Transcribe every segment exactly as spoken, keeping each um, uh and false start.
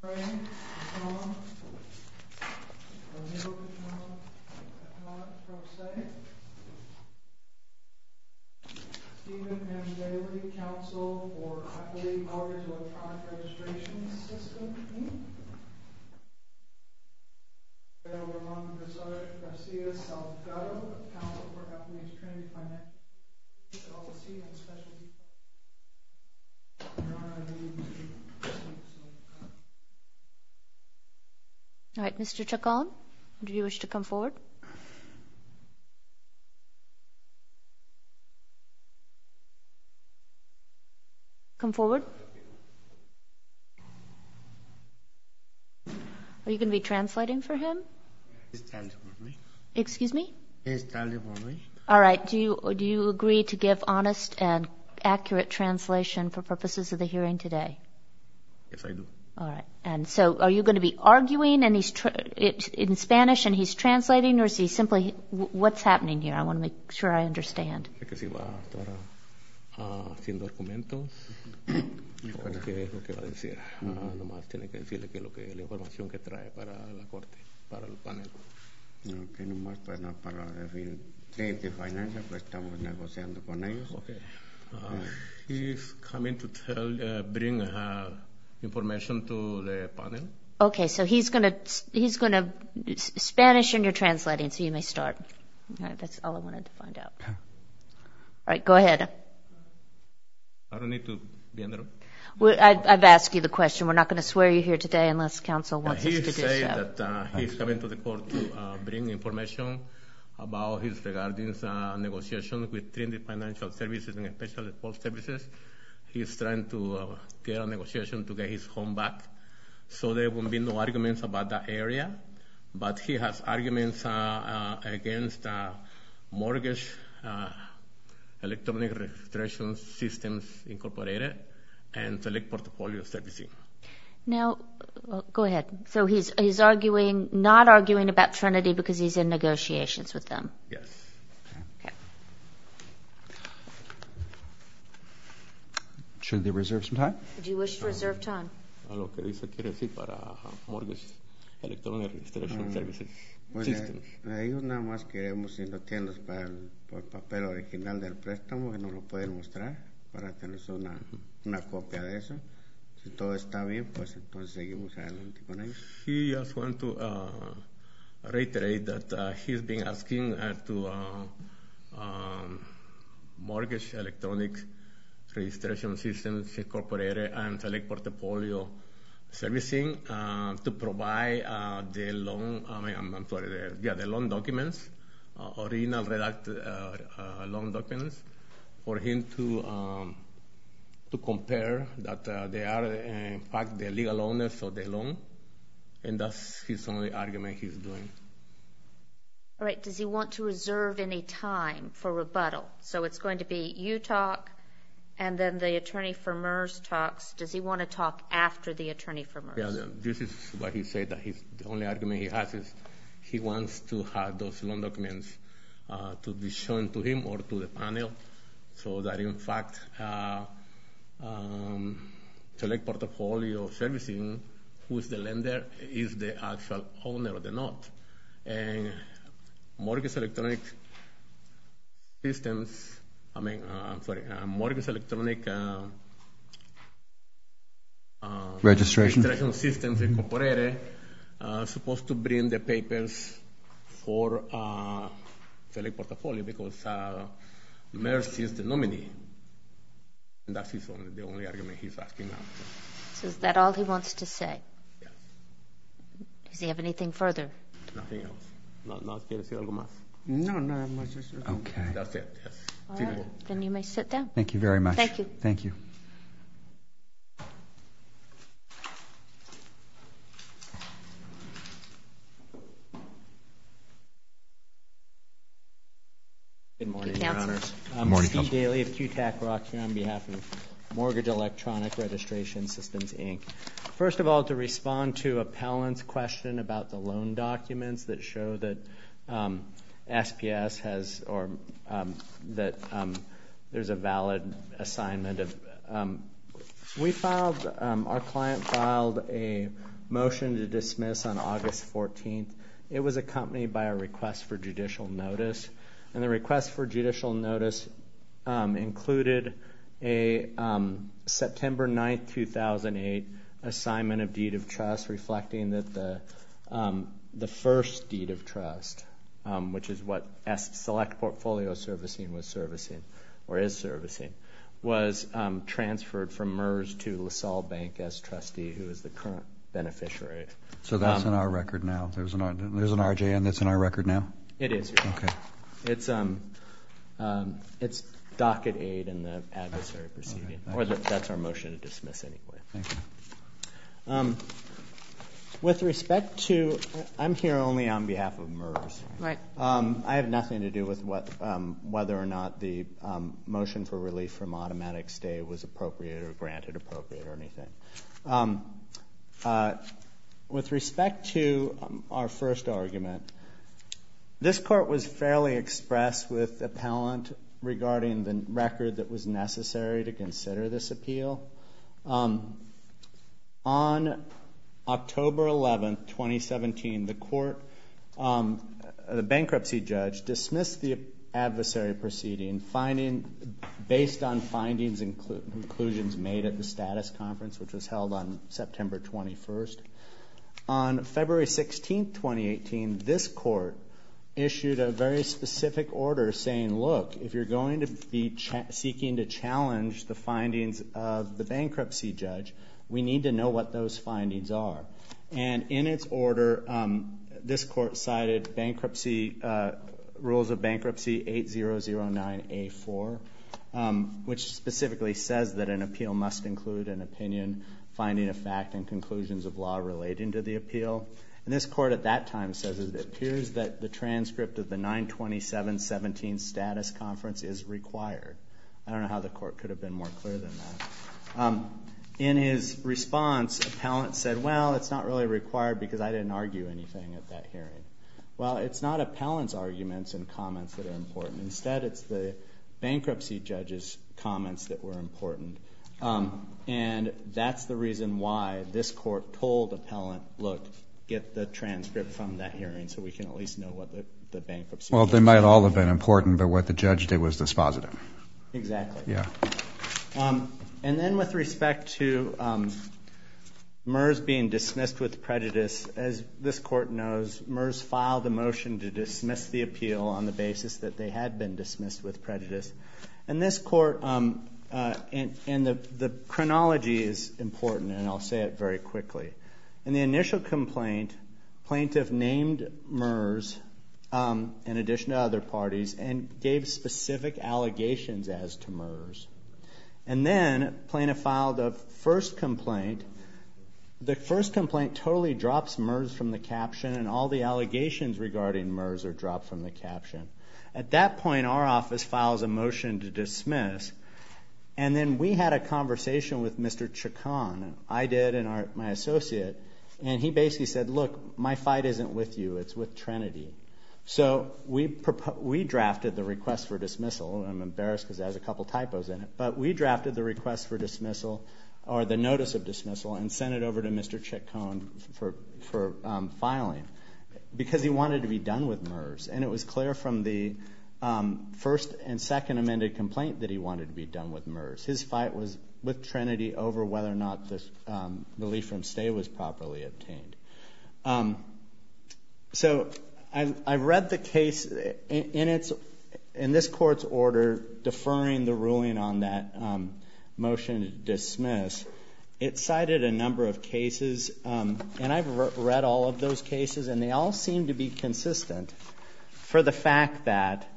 Frank Katana, Amigo Katana, Katana Pro Se, Stephen M. Daly, Counsel for Appellate Mortgage Electronic Registration System, Incorporated. Ramon Garcia Salgado, Counsel for Appellate Trinity Financial Services, L L C, and Specialty. Your Honor, I believe Mister President. All right, Mister Chacon, do you wish to come forward? Come forward. Are you going to be translating for him? He's translating for me. Excuse me? He's translating for me. All right. Do you do you agree to give honest and accurate translation for purposes of the hearing today? Yes, I do. All right. And so are you going to be arguing and he's tra- it, in Spanish and he's translating, or is he simply, what's happening here? I want to make sure I understand. Es que si va a estar uh, haciendo argumentos, o qué es lo que va a decir. Uh, nomás tiene que decirle que lo que la información que trae para la corte, para el panel. No, que nomás para, para decir Trinity Financial, pues estamos negociando con ellos. Okay. Uh, yeah. He's coming to tell, uh, bring uh, information to the panel. Okay, so he's going to he's going to Spanish and you're translating, so you may start. All right, that's all I wanted to find out. All right, go ahead. I don't need to be in the room. Well, I, I've asked you the question. We're not going to swear you here today unless counsel wants yeah, us to do so. He said that uh, he's coming to the court to uh, bring information about his regarding uh, negotiations with Trinity Financial Services and especially Post Services. He's trying to uh, get a negotiation to get his home back. So there won't be no arguments about that area. But he has arguments uh, uh, against uh, mortgage uh, electronic registration systems incorporated and select portfolio servicing. Now, well, go ahead. So he's he's arguing, not arguing about Trinity because he's in negotiations with them. Yes. Okay. Should they reserve some time? Do you wish to reserve time? A lo que dice quiere decir para mortgage electronic registration Mm. services Pues systems. a ellos nada más queremos, si no tienen para el, por papel original del préstamo, que nos lo pueden mostrar para tener una, una copia de eso. Si todo está bien, pues entonces seguimos adelante con ellos. He just want to uh, reiterate that uh, he's been asking uh, to uh, um, mortgage electronic registration systems incorporated and select portfolio servicing uh, to provide uh, the loan. I mean, I'm, I'm sorry, the, yeah, the loan documents, uh, original redacted uh, uh, loan documents, for him to um, to compare that uh, they are uh, in fact the legal owners of the loan, and that's his only argument he's doing. All right. Does he want to reserve any time for rebuttal? So it's going to be you talk, and then the attorney for MERS talks. Does he want to talk after the attorney for MERS? Yeah, this is what he said, that he's, the only argument he has is he wants to have those loan documents uh, to be shown to him or to the panel, so that in fact uh, um, select portfolio servicing, who is the lender, is the actual owner of the note. And mortgage electronic systems, I mean, uh, I'm sorry, uh, mortgage electronic uh, uh, registration. registration systems mm-hmm. incorporated, uh, supposed to bring the papers for uh, select portfolio because uh, MERS is the nominee. And that's his only, the only argument he's asking now. So is that all he wants to say? Yes. Does he have anything further? Nothing else. No, no quiere decir algo más. No, nada más eso. Okay. That's it, yes. All right. Then you may sit down. Thank you very much. Thank you. Thank you. Good morning, Good Your counsel. Honors. I'm Morning, Steve counsel. Daly of Q TAC Rock here on behalf of Mortgage Electronic Registration Systems, Incorporated. First of all, to respond to Appellant's question about the loan documents that show that um, S P S has, or um, that um, there's a valid assignment of, um, we filed, um, our client filed a motion to dismiss on August fourteenth, it was accompanied by a request for judicial notice. And the request for judicial notice um, included a um, September ninth, two thousand eight assignment of deed of trust reflecting that the um, the first deed of trust, um, which is what S Select Portfolio Servicing was servicing, or is servicing, was um, transferred from MERS to LaSalle Bank as trustee, who is the current beneficiary. So that's um, in our record now. There's an there's an R J N that's in our record now. It is. Okay. It's um, um, it's docket aid in the adversary proceeding, Okay, or the, that's our motion to dismiss anyway. Thank you. Um, with respect to, I'm here only on behalf of MERS. Right. Um, I have nothing to do with what, um, whether or not the um, motion for relief from automatic stay was appropriate or granted appropriate or anything. Um, uh, with respect to um, our first argument, this court was fairly express with appellant regarding the record that was necessary to consider this appeal. Um, on October eleventh, twenty seventeen, the court, um, the bankruptcy judge, dismissed the adversary proceeding, finding, based on findings and conclusions made at the status conference, which was held on September twenty-first. On February sixteenth, twenty eighteen, this court issued a very specific order saying, look, if you're going to be cha- seeking to challenge the findings of the bankruptcy judge, we need to know what those findings are. And in its order, um, this court cited bankruptcy uh, rules of bankruptcy eight thousand nine A four, um, which specifically says that an appeal must include an opinion, finding of fact, and conclusions of law relating to the appeal. And this court at that time says it appears that the transcript of the nine twenty-seven seventeen status conference is required. I don't know how the court could have been more clear than that. Um, in his response, appellant said, well, it's not really required because I didn't argue anything at that hearing. Well, it's not appellant's arguments and comments that are important. Instead, it's the bankruptcy judge's comments that were important. Um, and that's the reason why this court told appellant, look, get the transcript from that hearing so we can at least know what the, the bankruptcy Well, they might all have been important, but what the judge did was dispositive. Exactly. Yeah. Um, and then with respect to um, MERS being dismissed with prejudice, as this court knows, MERS filed a motion to dismiss the appeal on the basis that they had been dismissed with prejudice. And this court, um, uh, and, and the, the chronology is important, and I'll say it very quickly. In the initial complaint, plaintiff named MERS um, in addition to other parties and gave specific allegations as to MERS. And then plaintiff filed a first complaint. The first complaint totally drops MERS from the caption, and all the allegations regarding MERS are dropped from the caption. At that point, our office files a motion to dismiss. And then we had a conversation with Mister Chacon, I did and our, my associate, and he basically said, look, my fight isn't with you, it's with Trinity. So we propo- we drafted the request for dismissal. I'm embarrassed because it has a couple typos in it. But we drafted the request for dismissal, or the notice of dismissal, and sent it over to Mister Chacon for, for um, filing, because he wanted to be done with MERS. And it was clear from the um, first and second amended complaint that he wanted to be done with MERS. His fight was with Trinity over whether or not the um, relief from stay was properly obtained. Um, so I, I read the case in, in its in this court's order deferring the ruling on that um, motion to dismiss. It cited a number of cases, um, and I've re- read all of those cases, and they all seem to be consistent for the fact that,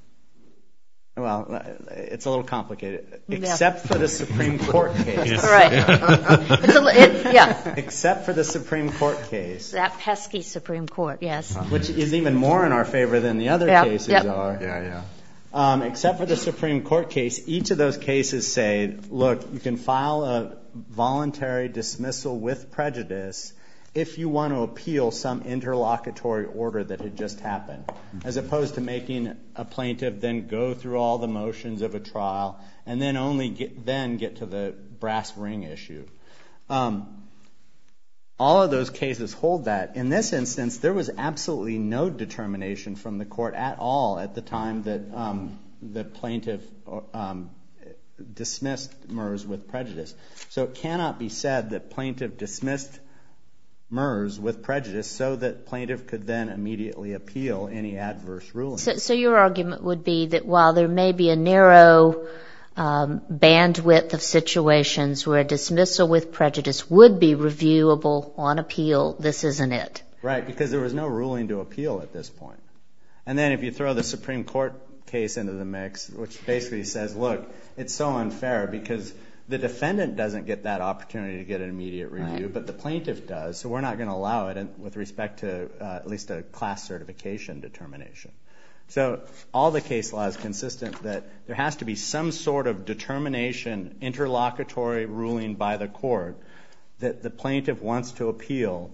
well, it's a little complicated, Yeah. except for the Supreme Court case. Right. It's a, it, yeah. Except for the Supreme Court case. That pesky Supreme Court, yes. Which is even more in our favor than the other Yep, cases yep. are. Yeah, yeah. Um, except for the Supreme Court case, each of those cases say, look, you can file a voluntary dismissal with prejudice if you want to appeal some interlocutory order that had just happened, as opposed to making a plaintiff then go through all the motions of a trial and then only get, then get to the brass ring issue. Um, all of those cases hold that. In this instance, there was absolutely no determination from the court at all at the time that um, the plaintiff um, dismissed MERS with prejudice. So it cannot be said that plaintiff dismissed MERS with prejudice so that plaintiff could then immediately appeal any adverse ruling. So, so your argument would be that while there may be a narrow um, bandwidth of situations where a dismissal with prejudice would be reviewable on appeal, this isn't it. Right, because there was no ruling to appeal at this point. And then if you throw the Supreme Court case into the mix, which basically says, look, it's so unfair because the defendant doesn't get that opportunity to get an immediate review, right, but the plaintiff does, so we're not going to allow it with respect to uh, at least a class certification determination. So all the case law is consistent that there has to be some sort of determination, interlocutory ruling by the court that the plaintiff wants to appeal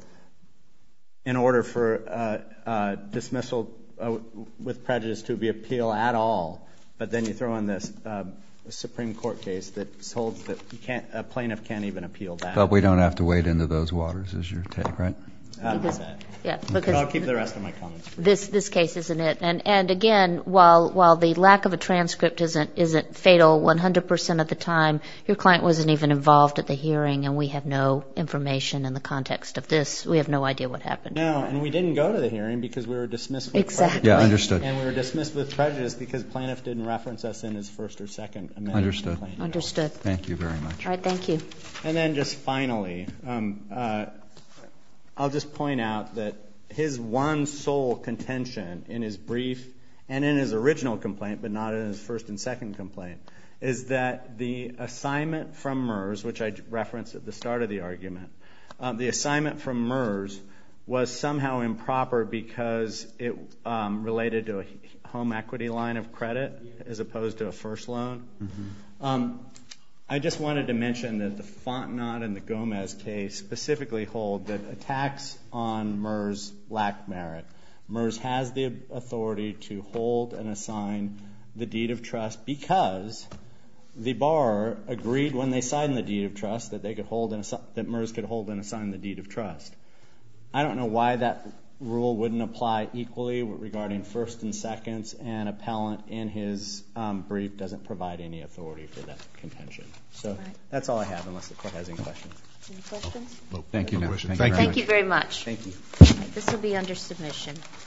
in order for uh, uh, dismissal uh, with prejudice to be appealed at all. But then you throw in this uh, Supreme Court case that holds that you can't, a plaintiff can't even appeal that. But we don't have to wade into those waters, is your take, right? Um, Because, yeah, because I'll keep the rest of my comments. this this case isn't it. And and again, while while the lack of a transcript isn't isn't fatal one hundred percent of the time, your client wasn't even involved at the hearing, and we have no information in the context of this. We have no idea what happened. No, and we didn't go to the hearing because we were dismissed with Exactly. prejudice. Yeah, understood. And we were dismissed with prejudice because plaintiff didn't reference us in his first or second amendment. Understood. complaint at all. Understood. Thank you very much. All right, thank you. And then just finally, um, uh, I'll just point out that his one sole contention in his brief and in his original complaint, but not in his first and second complaint, is that the assignment from MERS, which I referenced at the start of the argument, um, the assignment from MERS was somehow improper because it um, related to a home equity line of credit as opposed to a first loan. Mm-hmm. Um, I just wanted to mention that the Fontenot and the Gomez case specifically hold that attacks on MERS lack merit. MERS has the authority to hold and assign the deed of trust because the borrower agreed when they signed the deed of trust that they could hold and assi- that MERS could hold and assign the deed of trust. I don't know why that rule wouldn't apply equally regarding first and seconds, and appellant in his um, brief doesn't provide any authority for that contention. So Right. that's all I have, unless the court has any questions. Any questions? Thank you. No. Thank you very Thank much. you very much. Thank you. This will be under submission.